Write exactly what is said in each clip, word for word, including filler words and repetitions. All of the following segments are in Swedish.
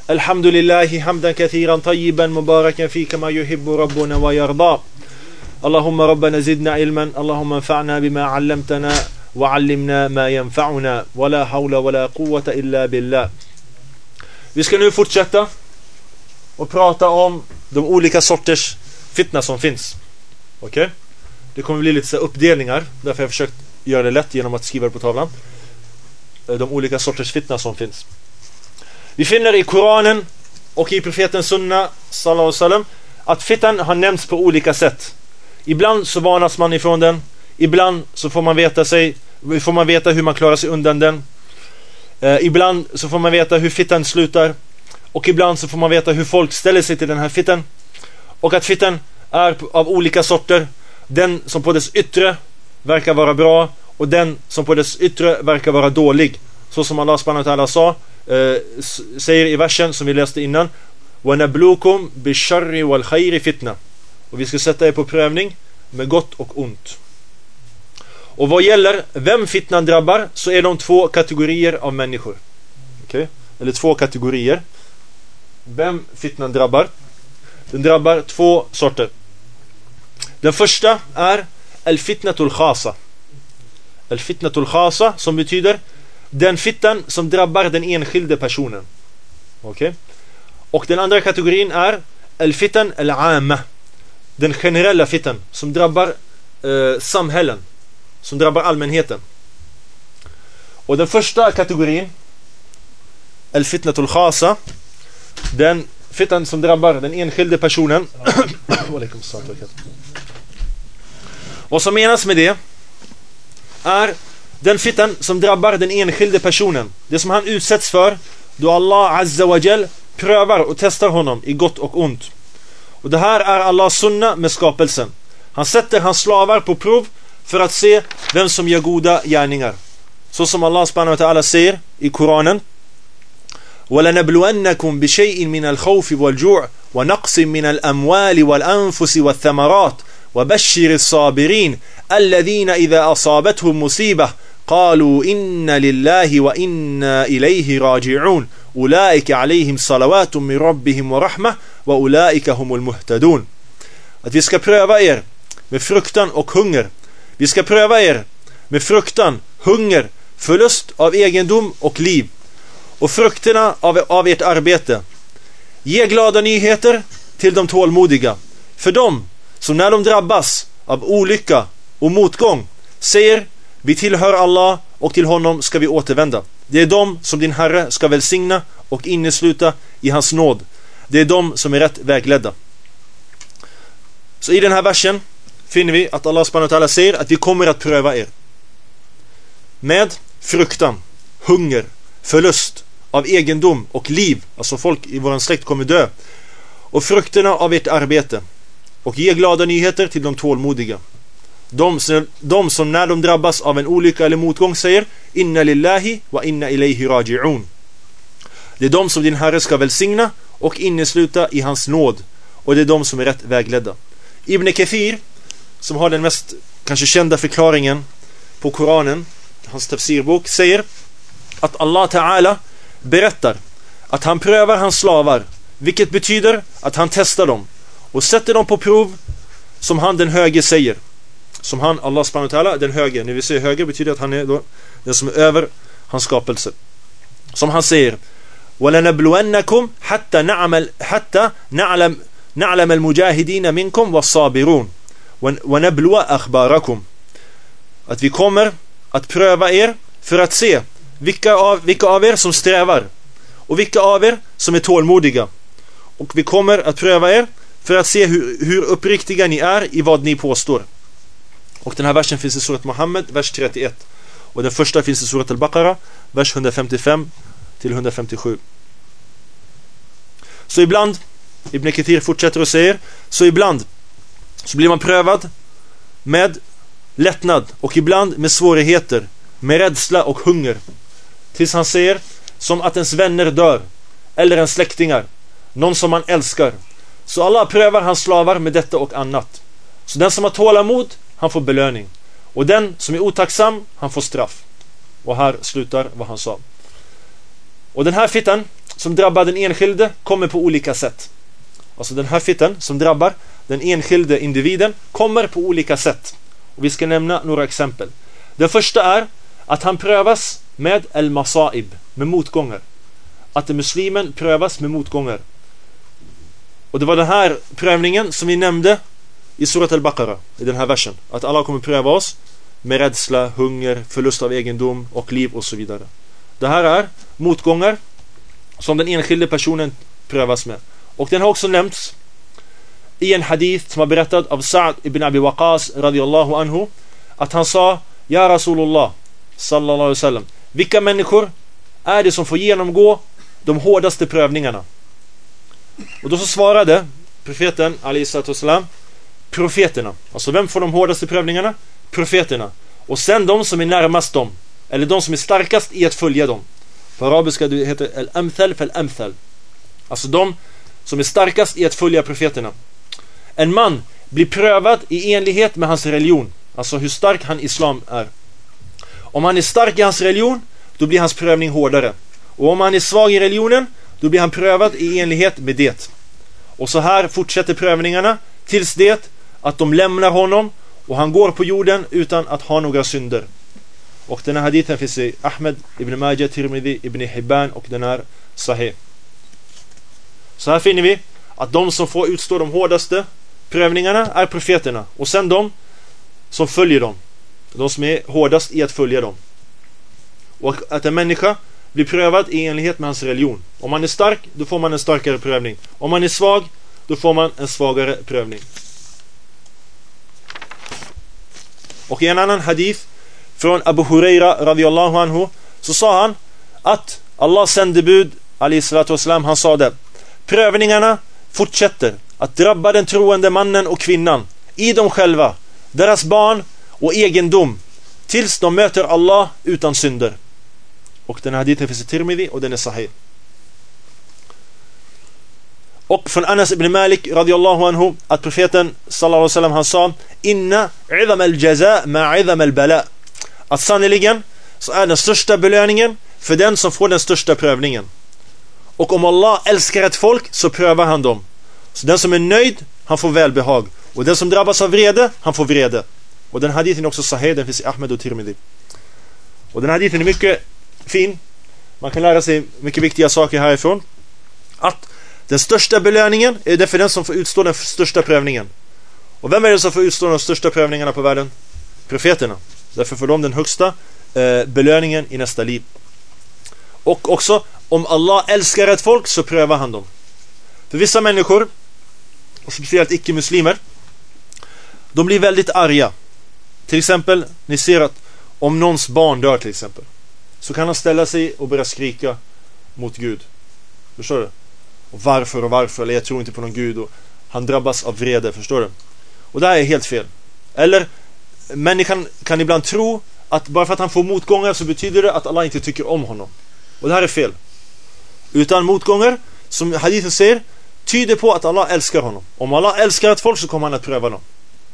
Alhamdulillahi hamdan kathiran tayyiban mubarakan fi kama yuhibbu rabbuna wa yarda. Allahumma rabbana zidna ilman, Allahumma anfa'na bima 'allamtana wa 'allimna ma yanfa'una wa la hawla wa la quwwata illa billah. Vi ska nu fortsätta och prata om de olika sorters fitna som finns. Okej? Okay? Det kommer bli lite så uppdelningar, därför har jag försökt göra det lätt genom att skriva det på tavlan. De olika sorters fitna som finns. Vi finner i Koranen och i profeten Sunna sallallahu alaihi wasallam att fittan har nämnts på olika sätt. Ibland så varnas man ifrån den, ibland så får man veta sig får man veta hur man klarar sig undan den. Eh, ibland så får man veta hur fittan slutar, och ibland så får man veta hur folk ställer sig till den här fittan, och att fittan är av olika sorter. Den som på dess yttre verkar vara bra och den som på dess yttre verkar vara dålig, så som Allah subhanahu wa ta'ala sa, eh, säger i versen som vi läste innan: wa nablukum bisharri wal khairi fitna. Och vi ska sätta er på prövning med gott och ont. Och vad gäller vem fitnan drabbar, så är de två kategorier av människor. Okej? Okay? Eller två kategorier. Vem fitnan drabbar? Den drabbar två sorter. Den första är al-fitnatul khasa. Al-fitnatul khasa, som betyder den fitnan som drabbar den enskilde personen. Okej? Okay? Och den andra kategorin är al-fitan al-amma. Den generella fittan som drabbar eh, samhällen, som drabbar allmänheten. Och den första kategorin, al-fitnatul khasa, den fittan som drabbar den enskilde personen. Vad som menas med det är den fittan som drabbar den enskilde personen, det som han utsätts för då Allah azza wa jal prövar och testar honom i gott och ont. Och det här är Allahs sunna med skapelsen. Han sätter hans slavar på prov för att se vem som gör goda gärningar. Så som Allah subhanahu wa ta'ala säger i Koranen: وَلَنَبْلُوَنَّكُمْ بِشَيْءٍ مِنَ الْخَوْفِ وَالْجُوعِ وَنَقْصٍ مِنَ الْأَمْوَالِ وَالْأَنفُسِ وَالثَّمَرَاتِ وَبَشِّرِ الصَّابِرِينَ الَّذِينَ إِذَا أَصَابَتْهُمْ مُصِيبَةٌ قَالُوا إِنَّ لِلَّهِ وَإِنَّا إِلَيْهِ رَاجِعُونَ أُولَئِكَ عَلَيْهِمْ صَلَوَاتٌ مِنْ رَبِّهِمْ وَرَحْمَةٌ وَأُولَئِكَ هُمُ الْمُهْتَدُونَ. Att vi ska pröva er med fruktan och hunger. Vi ska pröva er med fruktan, hunger, förlust av egendom och liv, och frukterna av, av ert arbete. Ge glada nyheter till de tålmodiga, för dem som när de drabbas av olycka och motgång säger: vi tillhör Allah och till honom ska vi återvända. Det är de som din Herre ska välsigna och innesluta i hans nåd. Det är de som är rätt vägledda. Så i den här versen finner vi att Allah subhanahu wa ta'ala säger att vi kommer att pröva er med fruktan, hunger, förlust av egendom och liv. Alltså folk i våran släkt kommer dö. Och frukterna av ert arbete. Och ge glada nyheter till de tålmodiga. De, de som när de drabbas av en olycka eller motgång säger: inna lillahi wa inna ilayhi raji'un. Det är de som din Herre ska välsigna och innesluta i hans nåd. Och det är de som är rätt vägledda. Ibn Kathir, som har den mest kanske kända förklaringen på Koranen, hans tafsirbok, säger att Allah Ta'ala berättar att han prövar hans slavar, vilket betyder att han testar dem och sätter dem på prov, som han den höge säger. Som han, Allah subhanahu wa ta'ala, den höge. När vi säger höge betyder att han är då den som är över hans skapelse. Som han säger: وَلَنَبْلُوَنَّكُمْ حَتَّى نَعْمَلْ حَتَّى نَعْلَمْ نَعْلَمَ الْمُجَاهِدِينَ مِنْكُمْ وَالصَّابِرُونَ وَنَبْلُوَ أَخْبَارَكُمْ. Att vi kommer att pröva er för att se vilka av, vilka av er som strävar och vilka av er som är tålmodiga. Och vi kommer att pröva er för att se hur, hur uppriktiga ni är i vad ni påstår. Och den här versen finns i surat Muhammed, vers trettioett. Och den första finns i surat Al-Baqarah, vers hundrafemtiofem till hundrafemtiosju. Så ibland, Ibn Kathir fortsätter och säger, så ibland så blir man prövad med lättnad och ibland med svårigheter, med rädsla och hunger. Tills han säger, som att ens vänner dör, eller en släktingar, någon som man älskar. Så Allah prövar hans slavar med detta och annat. Så den som har tålamod, han får belöning. Och den som är otacksam, han får straff. Och här slutar vad han sa. Och den här fittan som drabbar den enskilde kommer på olika sätt. Alltså den här fitten som drabbar den enskilde individen kommer på olika sätt. Och vi ska nämna några exempel. Det första är att han prövas med al-masaib, med motgångar. Att muslimen prövas med motgångar. Och det var den här prövningen som vi nämnde i surat al-Baqarah, i den här versen. Att Allah kommer pröva oss med rädsla, hunger, förlust av egendom och liv och så vidare. Det här är motgångar som den enskilde personen prövas med. Och den har också nämnts i en hadith som har berättat av Sa'd ibn Abi Waqqas radiyallahu anhu, att han sa: Ja Rasulullah sallallahu alaihi wasallam, vilka människor är det som får genomgå de hårdaste prövningarna? Och då så svarade profeten alayhi salatu wasalam: profeterna. Alltså vem får de hårdaste prövningarna? Profeterna. Och sen de som är närmast dem, eller de som är starkast i att följa dem. På arabiska det heter al-amthal fal-amthal. Alltså de som är starkast i att följa profeterna. En man blir prövad i enlighet med hans religion, alltså hur stark han islam är. Om han är stark i hans religion, då blir hans prövning hårdare. Och om han är svag i religionen, då blir han prövad i enlighet med det. Och så här fortsätter prövningarna tills det att de lämnar honom och han går på jorden utan att ha några synder. Och den här hadithen finns i Ahmed, Ibn Majah, Tirmidhi, Ibn Hibban, och den är sahih. Så här finner vi att de som får utstå de hårdaste prövningarna är profeterna, och sen de som följer dem, de som är hårdast i att följa dem. Och att en människa blir prövad i enlighet med hans religion. Om man är stark, då får man en starkare prövning. Om man är svag, då får man en svagare prövning. Och i en annan hadith från Abu Huraira radiyallahu anhu, så sa han att Allahs sändebud alayhi salatu wasalam, han sa det: prövningarna fortsätter att drabba den troende mannen och kvinnan i dem själva, deras barn och egendom, tills de möter Allah utan synder. Och den här hadithen finns i Tirmidhi och den är sahih. Och från Anas ibn Malik radiyallahu anhu, att profeten sallallahu alaihi wasallam, han sa: inna idham al-jaza ma idham al-bala. Att sannoliken så är den största belöningen för den som får den största prövningen. Och om Allah älskar ett folk, så prövar han dem. Så den som är nöjd, han får välbehag. Och den som drabbas av vrede, han får vrede. Och den hadithen är också sahih, den finns i Ahmed och Tirmidhi. Och den hadithen är mycket fin. Man kan lära sig mycket viktiga saker härifrån. Att den största belöningen är det för den som får utstå den största prövningen. Och vem är det som får utstå de största prövningarna på världen? Profeterna. Därför får de den högsta eh, belöningen i nästa liv. Och också, om Allah älskar ett folk, så prövar han dem. För vissa människor, och speciellt icke-muslimer, de blir väldigt arga. Till exempel, ni ser att om någons barn dör till exempel, så kan han ställa sig och börja skrika mot Gud. Förstår du? Och varför och varför, eller jag tror inte på någon Gud, och han drabbas av vrede, förstår du? Och det här är helt fel. Eller människan kan ibland tro att bara för att han får motgångar så betyder det att Allah inte tycker om honom. Och det här är fel. Utan motgångar, som hadithen säger, tyder på att Allah älskar honom. Om Allah älskar ett folk, så kommer han att pröva dem.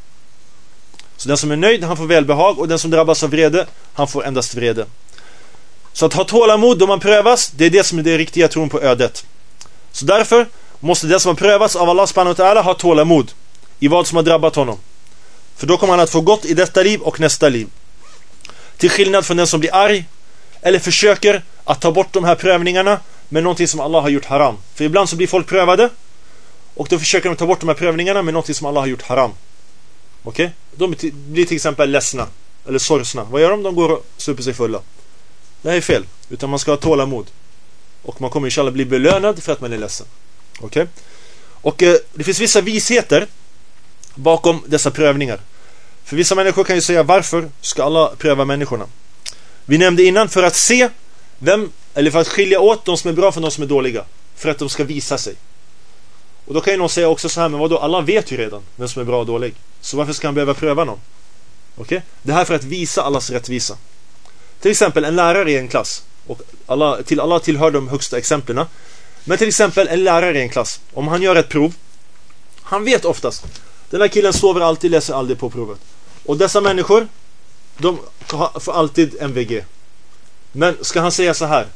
Så den som är nöjd, han får välbehag, och den som drabbas av vrede, han får endast vrede. Så att ha tålamod då man prövas, det är det som är det riktiga tron på ödet. Så därför måste den som har prövats av Allah subhanahu wa ta'ala ha tålamod i vad som har drabbat honom. För då kommer han att få gott i detta liv och nästa liv. Till skillnad från den som blir arg eller försöker att ta bort de här prövningarna med någonting som Allah har gjort haram. För ibland så blir folk prövade, och då försöker de ta bort de här prövningarna med någonting som Allah har gjort haram. Okej? Okay? De blir till exempel ledsna eller sorgsna. Vad gör de? De går och super sig fulla. Det här är fel. Utan man ska ha tålamod. Och man kommer inshallah bli belönad för att man är ledsen. Okej? Okay? Och eh, det finns vissa visheter bakom dessa prövningar. För vissa människor kan ju säga: varför ska Allah pröva människorna? Vi nämnde innan, för att se vem, eller för att skilja åt de som är bra från de som är dåliga. För att de ska visa sig. Och då kan ju någon säga också så här: men vadå, Allah vet ju redan vem som är bra och dålig. Så varför ska han behöva pröva någon? Okej? Okay? Det här är för att visa Allahs rättvisa. Till exempel en lärare i en klass. Och alla, till alla tillhör de högsta exemplen. Men till exempel en lärare i en klass. Om han gör ett prov, han vet oftast, den här killen sover alltid, läser aldrig på provet. Och dessa människor, de får alltid M V G. Men ska han säga så här: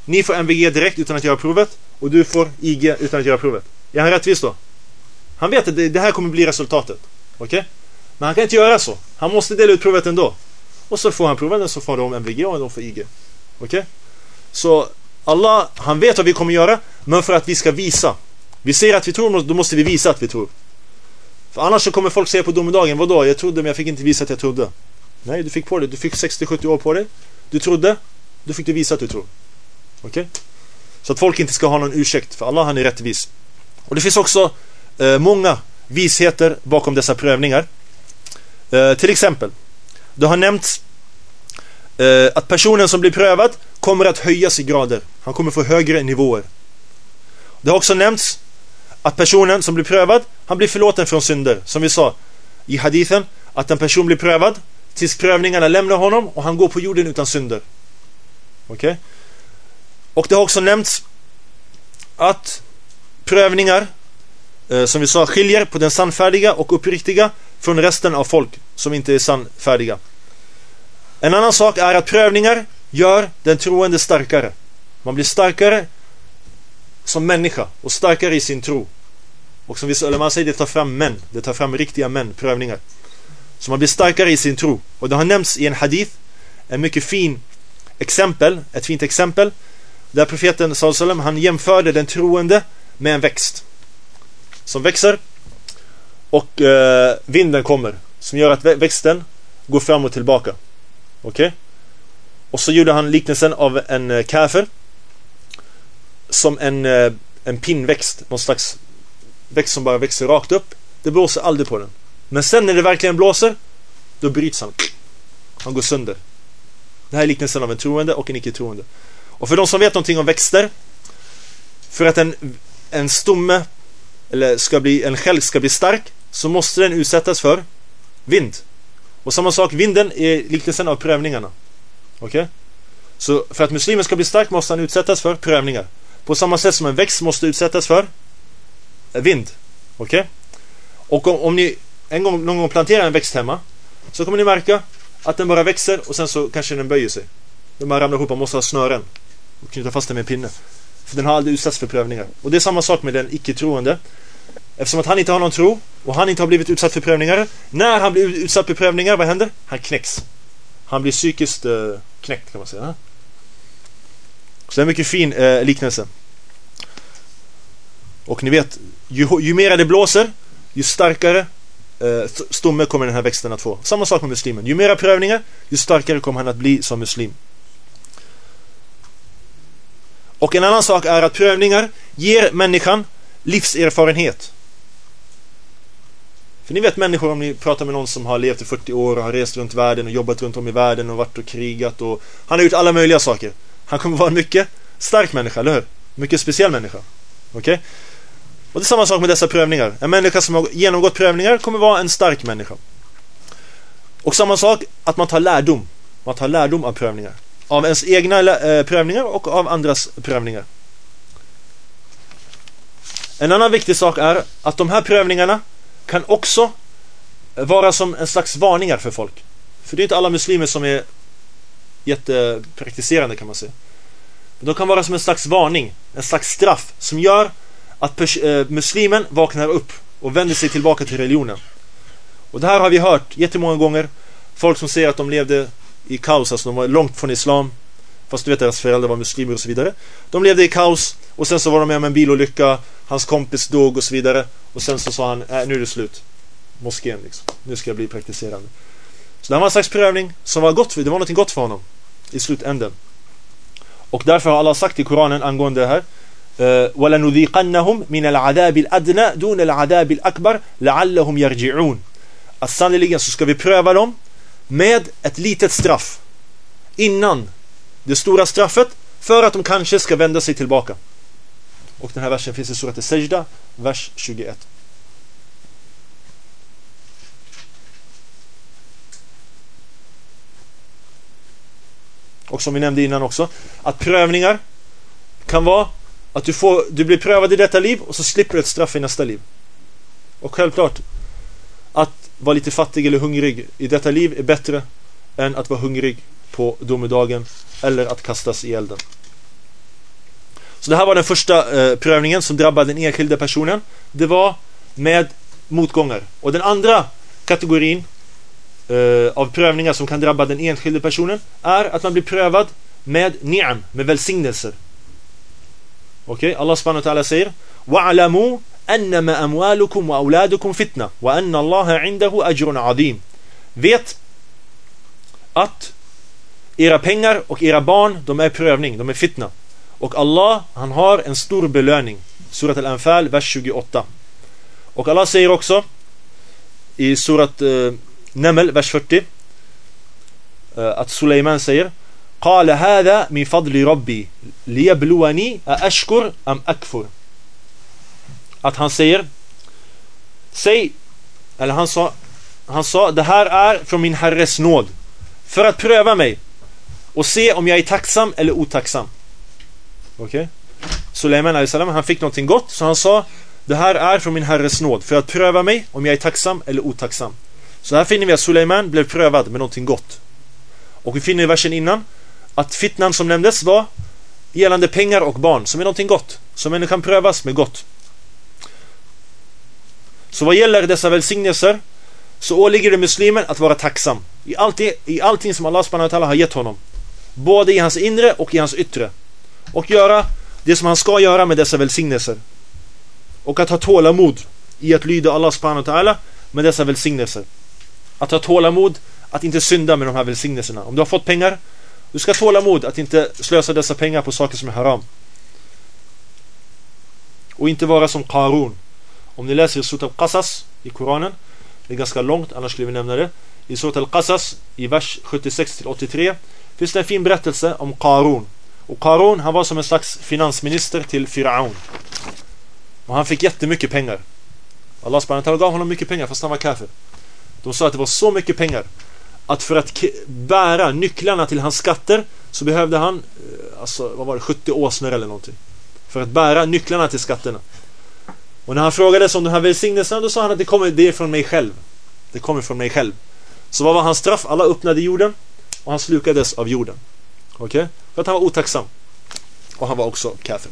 Ni får M V G direkt utan att göra provet, och du får I G utan att göra provet. Är han rättvis då? Han vet att det, det här kommer bli resultatet. Okej? Okay? Men han kan inte göra så. Han måste dela ut provet ändå. Och så får han provet, och så får de M V G och de får I G. Okej? Okay? Så Allah, han vet vad vi kommer göra, men för att vi ska visa. Vi säger att vi tror, då måste vi visa att vi tror. För annars så kommer folk säga på domedagen, vadå? Jag trodde, men jag fick inte visa att jag trodde. Nej, du fick på det. Du fick sextio sjuttio år på dig. Du trodde, då fick du visa att du tror. Okej? Okay? Så att folk inte ska ha någon ursäkt, för Allah, han är rättvis. Och det finns också eh, många visheter bakom dessa prövningar. Eh, till exempel, det har nämnts eh, att personen som blir prövad kommer att höjas i grader. Han kommer få högre nivåer. Det har också nämnts att personen som blir prövad, han blir förlåten från synder. Som vi sa i hadithen, att en person blir prövad tills prövningarna lämnar honom och han går på jorden utan synder. Okej? Okay? Och det har också nämnts att prövningar, eh, som vi sa, skiljer på den sannfärdiga och uppriktiga från resten av folk som inte är sannfärdiga. En annan sak är att prövningar gör den troende starkare. Man blir starkare som människa och starkare i sin tro. Och som vi, eller man säger, det tar fram män. Det tar fram riktiga män, prövningar. Så man blir starkare i sin tro. Och det har nämnts i en hadith, en mycket fin exempel, ett fint exempel, där profeten sallallahu alaihi wasallam, han jämförde den troende med en växt som växer, och eh, vinden kommer som gör att växten går fram och tillbaka. Okej? Okay? Och så gjorde han liknelsen av en eh, kafir som en, eh, en pinnväxt, någon slags växt som bara växer rakt upp. Det blåser aldrig på den. Men sen när det verkligen blåser, då bryts han. Han går sönder. Det här är liknelsen av en troende och en icke-troende. Och för de som vet någonting om växter, för att en, en stomme eller ska bli, en skälk ska bli stark, så måste den utsättas för vind. Och samma sak, vinden är liknelsen av prövningarna. Okej? Okay? Så för att muslimen ska bli stark måste han utsättas för prövningar. På samma sätt som en växt måste utsättas för vind. Okej? Okay? Och om, om ni en gång, någon gång planterar en växt hemma, så kommer ni märka att den bara växer och sen så kanske den böjer sig. Den bara ramlar ihop, man måste ha snören och knyta fast den med en pinne. För den har aldrig utsatts för prövningar. Och det är samma sak med den icke-troende. Eftersom att han inte har någon tro och han inte har blivit utsatt för prövningar, när han blir utsatt för prövningar, vad händer? Han knäcks. Han blir psykiskt eh, knäckt, kan man säga. Så det är en mycket fin eh, liknelse. Och ni vet, ju, ju mer det blåser, ju starkare eh, stomme kommer den här växten att få. Samma sak med muslimen. Ju mera prövningar, ju starkare kommer han att bli som muslim. Och en annan sak är att prövningar ger människan livserfarenhet. För ni vet människor, om ni pratar med någon som har levt i fyrtio år och har rest runt världen och jobbat runt om i världen och varit och krigat, och han har gjort alla möjliga saker. Han kommer vara en mycket stark människa, eller hur? Mycket speciell människa. Okej? Okay? Och det är samma sak med dessa prövningar. En människa som har genomgått prövningar kommer vara en stark människa. Och samma sak, att man tar lärdom. Man tar lärdom av prövningar. Av ens egna eh, prövningar och av andras prövningar. En annan viktig sak är att de här prövningarna kan också vara som en slags varningar för folk. För det är inte alla muslimer som är jättepraktiserande, kan man säga. De kan vara som en slags varning, en slags straff som gör att pers- äh, muslimen vaknar upp och vänder sig tillbaka till religionen. Och det här har vi hört jättemånga gånger. Folk som säger att de levde i kaos, alltså de var långt från islam, fast du vet deras föräldrar var muslimer och så vidare. De levde i kaos, och sen så var de med om en bilolycka, hans kompis dog och så vidare, och sen så sa han, äh, nu är det slut, moskén liksom, nu ska jag bli praktiserande. Så det var en slags prövning som var gott för, det var något gott för honom i slutänden. Och därför har Allah sagt i Koranen angående det här, وَلَنُذِيقَنَّهُمْ مِنَ الْعَذَابِ الْأَدْنَى دُونَ الْعَذَابِ الْأَكْبَرِ لَعَلَّهُمْ يَرْجِعُونَ. Att sannoliken så ska vi pröva dem med ett litet straff innan det stora straffet, för att de kanske ska vända sig tillbaka. Och den här versen finns i surat As-Sajda, vers tjugoett. Och som vi nämnde innan också, att prövningar kan vara att du, får, du blir prövad i detta liv och så slipper du ett straff i nästa liv. Och självklart, att vara lite fattig eller hungrig i detta liv är bättre än att vara hungrig på domedagen eller att kastas i elden. Så det här var den första eh, prövningen som drabbade den enskilda personen. Det var med motgångar. Och den andra kategorin eh, av prövningar som kan drabba den enskilda personen är att man blir prövad med ni'am, med välsignelser. Okej, okay? Allah subhanahu wa ta'ala säger: "Wa'lamu annama amwalukum wa auladukum fitna wa anna Allaha 'indahu ajrun 'azim." Vet att era pengar och era barn, de är prövning, de är fitna. Och Allah, han har en stor belöning. Surat Al-Anfal, vers tjugoåtta. Och Allah säger också i surat uh, Naml, vers fyrtio, uh, att Suleiman säger: "Qala hadha min fadli rabbi liyabluwani aashkur am akfur." Att han säger, säg, eller han sa, han sa, det här är från min Herres nåd, för att pröva mig och se om jag är tacksam eller otacksam. Okej. Okay. Suleiman alayhi salam, han fick någonting gott, så han sa: det här är från min Herres nåd, för att pröva mig om jag är tacksam eller otacksam. Så här finner vi att Suleiman blev prövad med någonting gott. Och vi finner i versen innan att fitnan som nämndes var gällande pengar och barn, som är någonting gott, som människan prövas med gott. Så vad gäller dessa välsignelser, så åligger det muslimen att vara tacksam i allting, i allting som Allah subhanahu wa ta'ala har gett honom, både i hans inre och i hans yttre, och göra det som han ska göra med dessa välsignelser, och att ha tålamod i att lyda Allah subhanahu wa ta'ala med dessa välsignelser, att ha tålamod att inte synda med de här välsignelserna. Om du har fått pengar, du ska tålamod att inte slösa dessa pengar på saker som är haram, och inte vara som Qarun. Om ni läser i Surat Al-Qasas i Koranen, det är ganska långt, annars skulle vi nämna det. I Surat Al-Qasas i vers sjuttiosex till åttiotre finns det en fin berättelse om Qarun. Och Qarun, han var som en slags finansminister till Firaun, och han fick jättemycket pengar. Allah subhanahu wa ta'ala gav honom mycket pengar fast han var kafir. De sa att det var så mycket pengar att för att bära nycklarna till hans skatter så behövde han, alltså vad var det, sjuttio åsnor eller någonting, för att bära nycklarna till skatterna. Och när han frågades om den här välsignelsen, då sa han att det kommer det är från mig själv. Det kommer från mig själv. Så vad var hans straff? Allah öppnade jorden och han slukades av jorden. Okej? Okay? För att han var otacksam. Och han var också kafir.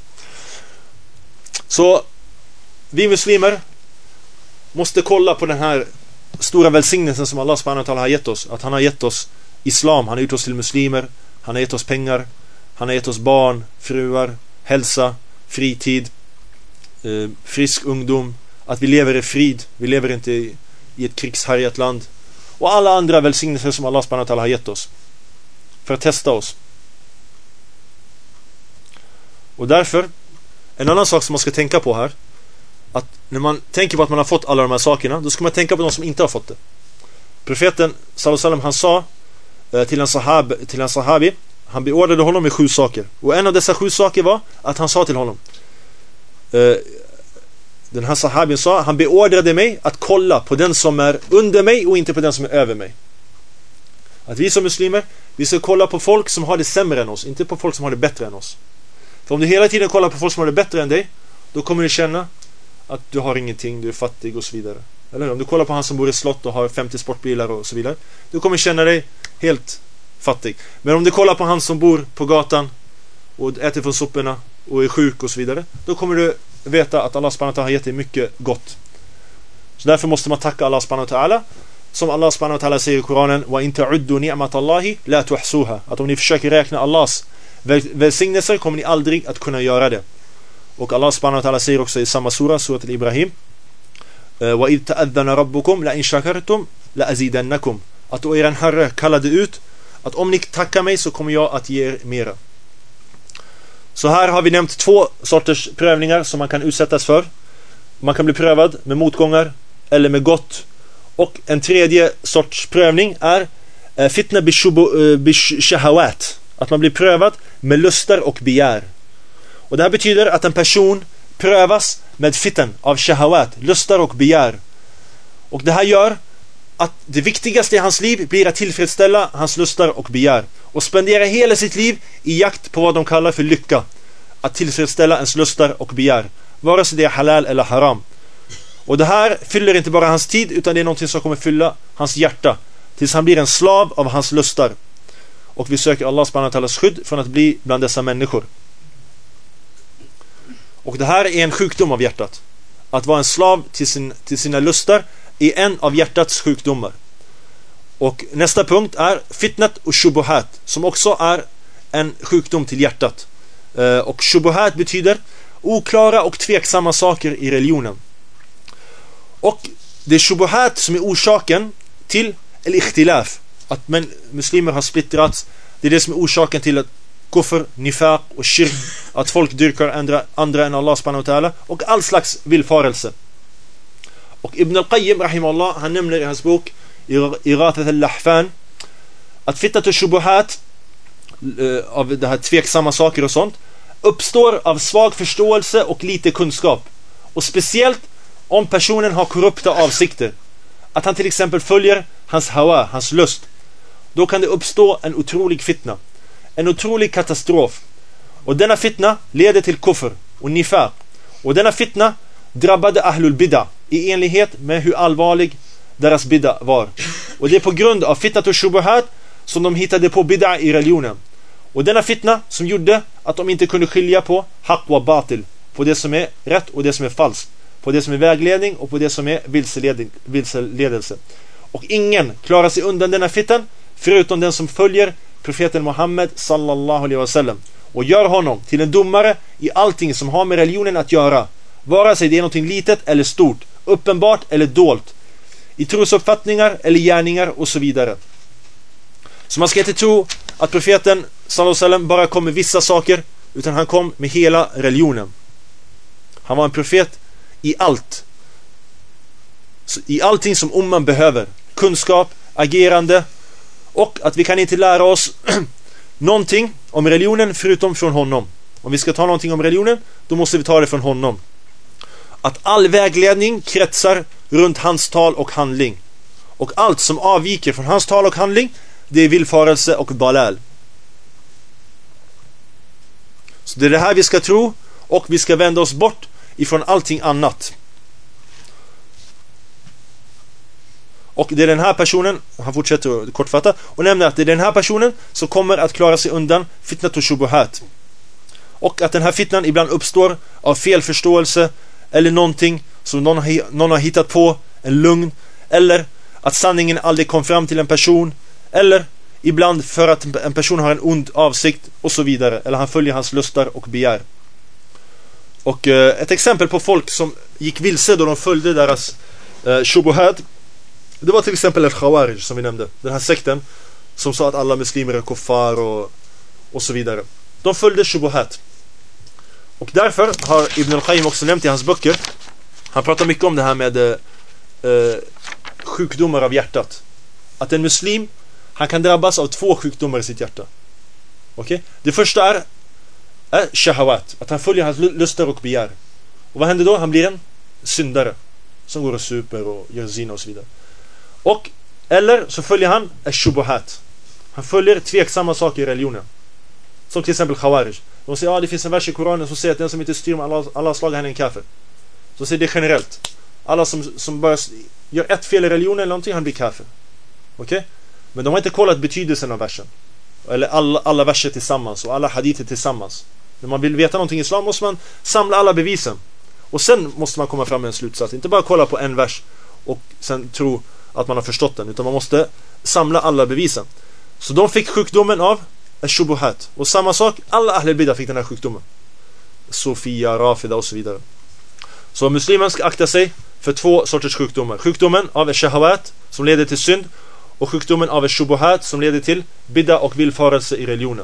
Så vi muslimer måste kolla på den här stora välsignelsen som Allah subhanahu wa ta'ala har gett oss. Att han har gett oss islam, han har gjort oss till muslimer, han har gett oss pengar, han har gett oss barn, fruar, hälsa, fritid, eh, frisk ungdom, att vi lever i frid, vi lever inte i, i ett krigshärjat land, och alla andra välsignelser som Allah subhanahu wa ta'ala har gett oss för att testa oss. Och därför, en annan sak som man ska tänka på här, att när man tänker på att man har fått alla de här sakerna, då ska man tänka på de som inte har fått det. Profeten sallallahu alaihi wasallam, han sa eh, till en sahab, till en sahabi, han beordrade honom med sju saker, och en av dessa sju saker var att han sa till honom, eh, den här sahabien sa, han beordrade mig att kolla på den som är under mig och inte på den som är över mig. Att vi som muslimer, vi ska kolla på folk som har det sämre än oss, inte på folk som har det bättre än oss. För om du hela tiden kollar på folk som har det bättre än dig, då kommer du känna att du har ingenting, du är fattig och så vidare. Eller om du kollar på han som bor i slott och har femtio sportbilar och så vidare, du kommer känna dig helt fattig. Men om du kollar på han som bor på gatan och äter från soporna och är sjuk och så vidare, då kommer du veta att Allah subhanahu wa ta'ala har gett dig mycket gott. Så därför måste man tacka Allah subhanahu wa ta'ala, som Allah subhanahu wa ta'ala säger i Koranen: wa in ta'uddu ni'matallahi la tuhsuha. Att om ni försöker räkna Allahs välsignelser kommer ni aldrig att kunna göra det. Och Allah subhanahu wa ta'ala säger också i samma sura, surat al-Ibrahim: wa id ta'adhana rabbukum la in shakartum la azidannakum. Att då er Herre kallade ut att om ni tackar mig så kommer jag att ge er mera. Så här har vi nämnt två sorters prövningar som man kan utsättas för. Man kan bli prövad med motgångar eller med gott. Och en tredje sorts prövning är fitna bishahawat, att man blir prövad med lustar och begär. Och det här betyder att en person prövas med fitten av shahawat, lustar och begär. Och det här gör att det viktigaste i hans liv blir att tillfredsställa hans lustar och begär, och spendera hela sitt liv i jakt på vad de kallar för lycka, att tillfredsställa ens lustar och begär, vare sig det är halal eller haram. Och det här fyller inte bara hans tid, utan det är någonting som kommer fylla hans hjärta tills han blir en slav av hans lustar. Och vi söker Allah subhanahu wa ta'alas skydd från att bli bland dessa människor. Och det här är en sjukdom av hjärtat. Att vara en slav till, sin, till sina lustar är en av hjärtats sjukdomar. Och nästa punkt är fitnat och shubuhat, som också är en sjukdom till hjärtat. Och shubuhat betyder oklara och tveksamma saker i religionen. Och det är shubuhat som är orsaken till el-ikhtilaf, att men, muslimer har splittrats. Det är det som är orsaken till att kufr, nifaq och shirk, att folk dyrkar andra, andra än Allah subhanahu wa ta'ala, och all slags villfarelse. Och Ibn al-Qayyim rahimahullah, han nämner i hans bok Irathat al-Lahfan att fitnat och shubuhat, av det här tveksamma saker och sånt, uppstår av svag förståelse och lite kunskap. Och speciellt om personen har korrupta avsikter, att han till exempel följer hans hawa, hans lust, då kan det uppstå en otrolig fitna, en otrolig katastrof. Och denna fitna leder till kufr och nifaq. Och denna fitna drabbade ahlul bid'a i enlighet med hur allvarlig deras bid'a var. Och det är på grund av fitnat och shubuhat som de hittade på bid'a i religionen. Och denna fitna som gjorde att de inte kunde skilja på haq wa batil, på det som är rätt och det som är falskt, på det som är vägledning och på det som är vilseledelse. Och ingen klarar sig undan denna fittan förutom den som följer profeten Muhammed sallallahu alaihi wasallam och gör honom till en domare i allting som har med religionen att göra, vare sig det är någonting litet eller stort, uppenbart eller dolt, i trosuppfattningar eller gärningar och så vidare. Så man ska inte tro att profeten sallallahu alaihi wasallam bara kom med vissa saker, utan han kom med hela religionen. Han var en profet i allt, i allting som umman behöver, kunskap, agerande, och att vi kan inte lära oss någonting om religionen förutom från honom. Om vi ska ta någonting om religionen, då måste vi ta det från honom. Att all vägledning kretsar runt hans tal och handling, och allt som avviker från hans tal och handling, det är villfarelse och balal. Så det är det här vi ska tro, och vi ska vända oss bort ifrån allting annat. Och det är den här personen, han fortsätter kortfatta och nämner att det är den här personen som kommer att klara sig undan fitnat och shubuhat. Och att den här fitnan ibland uppstår av felförståelse eller någonting som någon har, någon har hittat på, en lugn, eller att sanningen aldrig kom fram till en person, eller ibland för att en person har en ond avsikt och så vidare, eller han följer hans lustar och begär. Och eh, ett exempel på folk som gick vilse då de följde deras eh, shubuhat, det var till exempel al-Khawarij som vi nämnde, den här sekten som sa att alla muslimer är kuffar och, och så vidare. De följde shubuhat. Och därför har Ibn al-Qayyim också nämnt i hans böcker, han pratar mycket om det här med eh, sjukdomar av hjärtat. Att en muslim, han kan drabbas av två sjukdomar i sitt hjärta. Okej? Det första är, är shahawat, att han följer hans lustar och begär. Och vad händer då? Han blir en syndare som går och super och gör zina och så vidare. Och eller så följer han shubuhat. Han följer tveksamma saker i religionen. Som till exempel Khawarij. De säger att ja, det finns en vers i Koranen som säger att den som inte styr med alla, alla slag, han är en kafir. Så säger det generellt. Alla som, som bara gör ett fel i religionen eller någonting, han blir kafir. Okej? Okay? Men de har inte kollat betydelsen av versen. Eller alla, alla verser tillsammans och alla hadither tillsammans. När man vill veta någonting i islam måste man samla alla bevisen. Och sen måste man komma fram med en slutsats. Inte bara kolla på en vers och sen tro att man har förstått den, utan man måste samla alla bevisen. Så de fick sjukdomen av shubuhat. Och samma sak, alla ahl al-bid'a fick den här sjukdomen. Sofia, Rafida och så vidare. Så muslimen ska akta sig för två sorters sjukdomar. Sjukdomen av shahawat som leder till synd, och sjukdomen av shubuhat som leder till bid'a och villfarelse i religionen.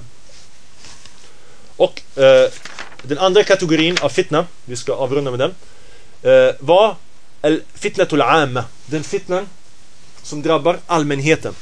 Och eh, den andra kategorin av fitna, vi ska avrunda med den, eh, var al-fitnatul amma, den fitnan som drabbar allmänheten.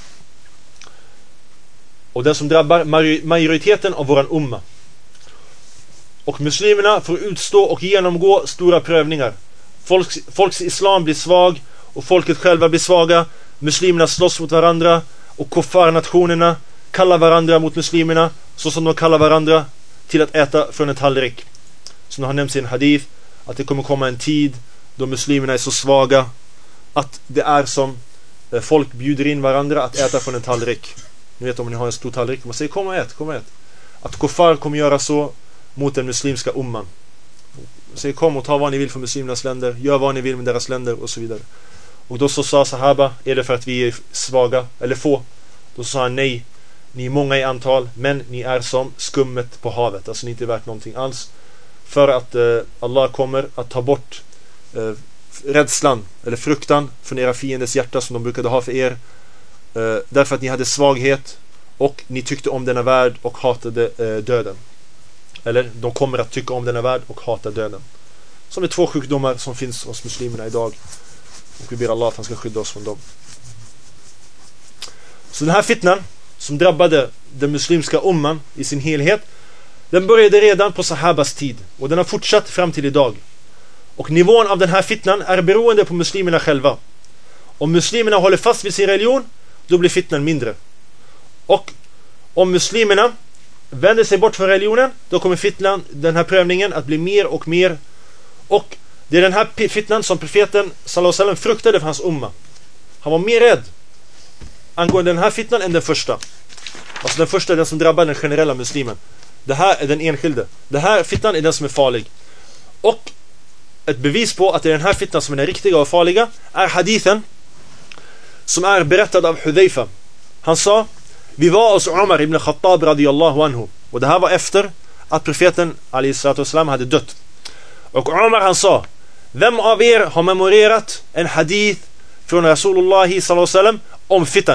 Och den som drabbar majoriteten av våran umma. Och muslimerna får utstå och genomgå stora prövningar. Folks, folks islam blir svag och folket själva blir svaga. Muslimerna slåss mot varandra och kuffar-nationerna kallar varandra mot muslimerna, så som de kallar varandra till att äta från en tallrik. Som har nämnts i en hadith, att det kommer komma en tid då muslimerna är så svaga att det är som folk bjuder in varandra att äta från en tallrik. Ni vet, om ni har en stor tallrik, man säger kom och ät, kom och ät. Att kuffar kommer göra så mot den muslimska umman. säger kom och ta vad ni vill från muslimernas länder, gör vad ni vill med deras länder och så vidare. Och då så sa sahaba, är det för att vi är svaga eller få? Då sa han nej, ni är många i antal, men ni är som skummet på havet, alltså ni är inte värt någonting alls. För att eh, Allah kommer att ta bort eh, rädslan eller fruktan från era fienders hjärta som de brukade ha för er, eh, därför att ni hade svaghet och ni tyckte om denna värld och hatade eh, döden. Eller de kommer att tycka om denna värld och hata döden, som är två sjukdomar som finns hos muslimerna idag, och vi ber Allah att han ska skydda oss från dem. Så den här fitnan som drabbade den muslimska umman i sin helhet, den började redan på sahabas tid och den har fortsatt fram till idag. Och nivån av den här fitnan är beroende på muslimerna själva. Om muslimerna håller fast vid sin religion, då blir fitnan mindre. Och om muslimerna vänder sig bort från religionen, då kommer fitnan, den här prövningen, att bli mer och mer. Och det är den här fitnan som profeten sallallahu alaihi wasallam fruktade för hans umma. Han var mer rädd angående den här fitnan än den första. Alltså den första är den som drabbar den generella muslimen. Det här är den enskilde. Det här fitnan är den som är farlig. Och ett bevis på att det är den här fitnan som är den riktiga och farliga är hadithen som är berättad av Hudhayfa. Han sa, vi var hos Umar ibn Khattab radiyallahu anhu, och det här var efter att profeten alayhi salatu wasalam hade dött. Och Umar han sa, vem av er har memorerat en hadith från Rasulullah sallallahu alaihi wasallam om fitnan?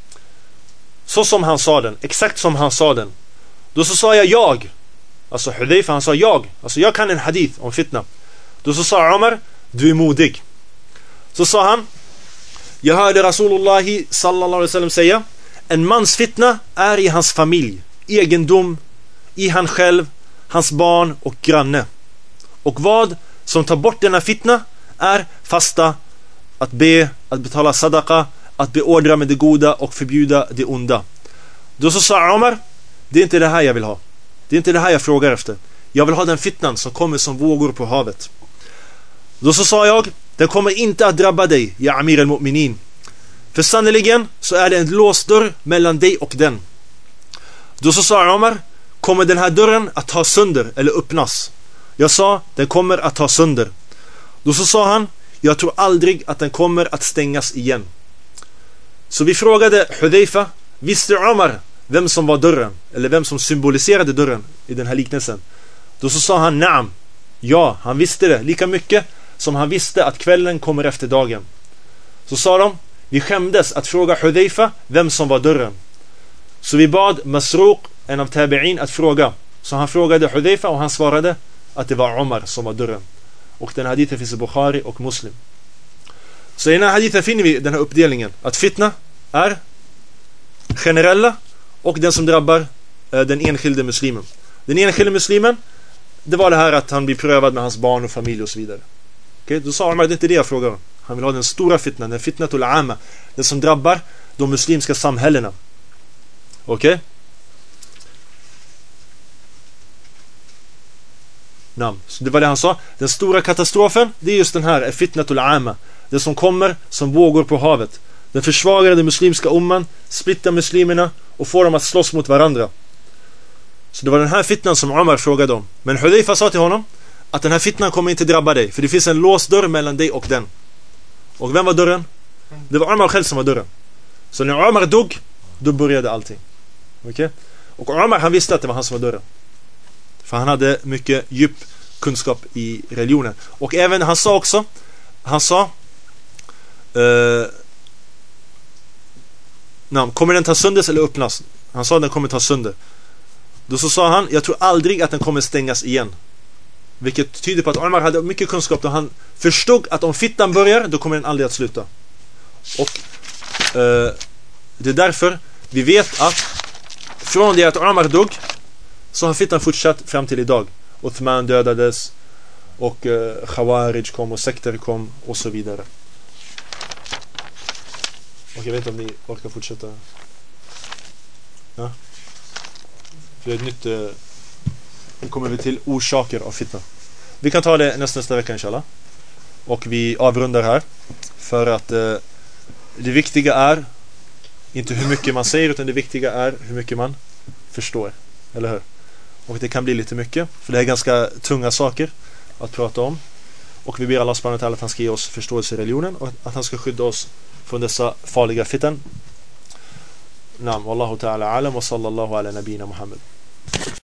Så som han sa den, exakt som han sa den. Då så sa jag jag. Alltså Hudhayfa han sa jag. Alltså jag kan en hadith om fitna. Då så sa Umar, du är modig. Så sa han, jag hörde Rasulullah sallallahu alaihi wasallam säga, en mans fitna är i hans familj, egendom, i han själv, hans barn och granne. Och vad som tar bort denna fitna är fasta, att be, att betala sadaqa, att beordra med det goda och förbjuda det onda. Då så sa Umar, det är inte det här jag vill ha. Det är inte det här jag frågar efter. Jag vill ha den fitnan som kommer som vågor på havet. Då så sa jag, den kommer inte att drabba dig, ja Amir al-Mu'minin. För sannoliken så är det en låst dörr mellan dig och den. Då så sa Umar, kommer den här dörren att ta sönder eller öppnas? Jag sa, den kommer att ta sönder. Då så sa han, jag tror aldrig att den kommer att stängas igen. Så vi frågade Hudhayfa, visste Umar vem som var dörren, eller vem som symboliserade dörren i den här liknelsen? Då så sa han, naam, ja, han visste det lika mycket som han visste att kvällen kommer efter dagen. Så sa de, vi skämdes att fråga Hudhayfa vem som var dörren. Så vi bad Masruq, en av tabi'in, att fråga. Så han frågade Hudhayfa och han svarade att det var Umar som var dörren. Och den hadithen finns i Bukhari och Muslim. Så i den här hadithen finner vi den här uppdelningen, att fitna är generella och den som drabbar eh, den enskilde muslimen. Den enskilde muslimen, det var det här att han blir prövad med hans barn och familj och så vidare. Okej, då sa Umar, det är inte det jag frågar om. Han vill ha den stora fitnan, den fitnatul amma, den som drabbar de muslimska samhällena. Okej? Nam. Så det var det han sa. Den stora katastrofen, det är just den här fitnatul amma, det som kommer som vågor på havet. Den försvagar den muslimska umman, splittar muslimerna och får dem att slåss mot varandra. Så det var den här fitnan som Umar frågade om. Men Hudhayfa sa till honom att den här fitnan kommer inte drabba dig, för det finns en låst dörr mellan dig och den. Och vem var dörren? Det var Umar själv som var dörren. Så när Umar dog, då började allting. Okej? Och Umar, han visste att det var han som var dörren, för han hade mycket djup kunskap i religionen. Och även, han sa också, han sa uh, nej, kommer den ta sönder eller öppnas? Han sa att den kommer ta sönder. Då så sa han, jag tror aldrig att den kommer stängas igen. Vilket tyder på att Umar hade mycket kunskap, och han förstod att om fittan börjar, då kommer den aldrig att sluta. Och uh, det är därför vi vet att från det att Umar dog, så har fittan fortsatt fram till idag. Uthman dödades, och uh, Khawarij kom, och sekter kom, och så vidare. Och jag vet inte om ni orkar fortsätta. Ja. För det är ett nytt uh, nu kommer vi till orsaker av fitna. Vi kan ta det nästa, nästa vecka inshallah. Och vi avrundar här, för att uh, det viktiga är inte hur mycket man säger, utan det viktiga är hur mycket man förstår. Eller hur? Och det kan bli lite mycket, för det är ganska tunga saker. att prata om. Och vi ber Allah subhanahu wa ta'ala att han ska ge oss förståelse i religionen och att han ska skydda oss från dessa farliga fitan. Naam, wallahu ta'ala alam wa sallallahu ala nabina Muhammad.